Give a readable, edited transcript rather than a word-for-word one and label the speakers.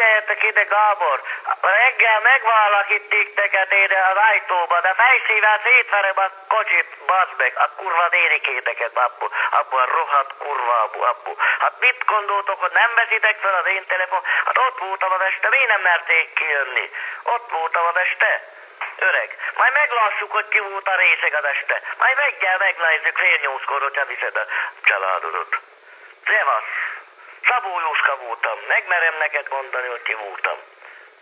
Speaker 1: figyeljetek ide, Gábor. Reggel megvállak itt tikteket ide az ajtóba, de fejszível szétverem a kocsit, bazd meg, a kurva nénikéteket, abbu a rohadt kurva, abbu. Hát mit gondoltok, hogy nem veszitek fel az én telefon? Hát ott voltam az este, miért nem merték kijönni? Ott voltam az este. Öreg, majd meglássuk, hogy ki volt a részeg az este. Majd reggel megnézzük 7:30-kor, hogyha viszed a családodat. Szevasz! Szabó Jóska voltam. Megmerem neked mondani, hogy ki voltam.